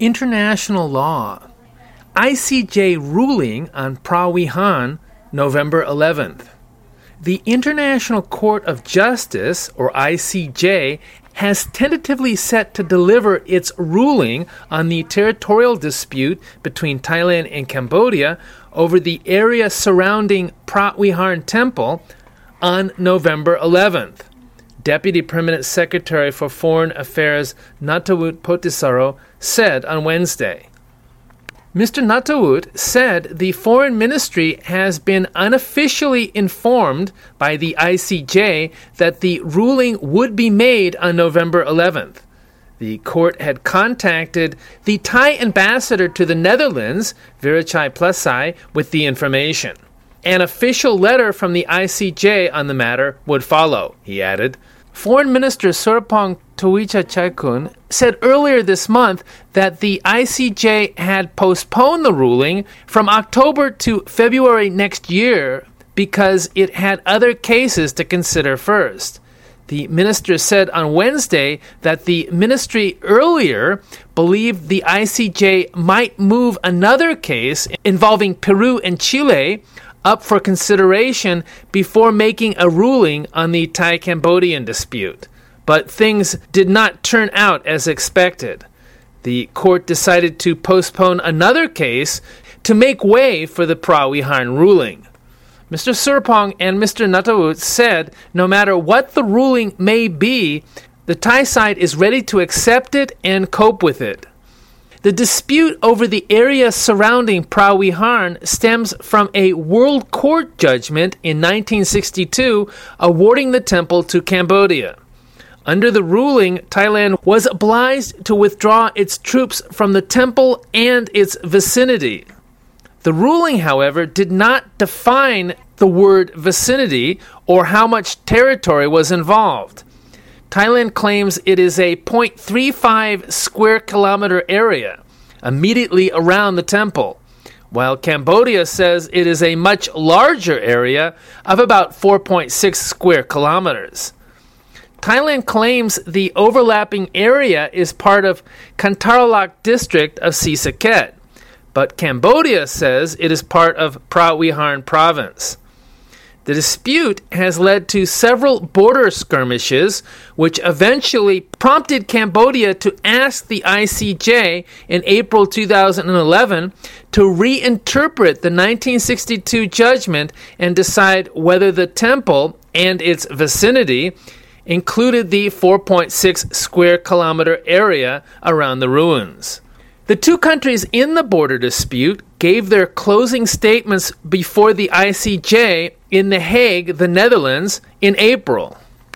International law. ICJ ruling on Prawihan, November 11th. The International Court of Justice, or ICJ, has tentatively set to deliver its ruling on the territorial dispute between Thailand and Cambodia over the area surrounding Prawihan Temple on November 11th. Deputy Permanent Secretary for Foreign Affairs Nattawut Potisaro said on Wednesday. Mr. Nattawut said the Foreign Ministry has been unofficially informed by the ICJ that the ruling would be made on November 11th. The court had contacted the Thai ambassador to the Netherlands, Virachai Plasai, with the information. An official letter from the ICJ on the matter would follow, he added. Foreign Minister Surapong Tawichachakun said earlier this month that the ICJ had postponed the ruling from October to February next year because it had other cases to consider first. The minister said on Wednesday that the ministry earlier believed the ICJ might move another case involving Peru and Chile up for consideration before making a ruling on the Thai-Cambodian dispute. But things did not turn out as expected. The court decided to postpone another case to make way for the Prawihan ruling. Mr. Surapong and Mr. Nattawut said no matter what the ruling may be, the Thai side is ready to accept it and cope with it. The dispute over the area surrounding Prawihan stems from a World Court judgment in 1962 awarding the temple to Cambodia. Under the ruling, Thailand was obliged to withdraw its troops from the temple and its vicinity. The ruling, however, did not define the word vicinity or how much territory was involved. Thailand claims it is a 0.35 square kilometer area immediately around the temple, while Cambodia says it is a much larger area of about 4.6 square kilometers. Thailand claims the overlapping area is part of Kantaralak district of Sisaket, but Cambodia says it is part of Prawihan province. The dispute has led to several border skirmishes, which eventually prompted Cambodia to ask the ICJ in April 2011 to reinterpret the 1962 judgment and decide whether the temple and its vicinity included the 4.6 square kilometer area around the ruins. The two countries in the border dispute gave their closing statements before the ICJ in The Hague, the Netherlands, in April.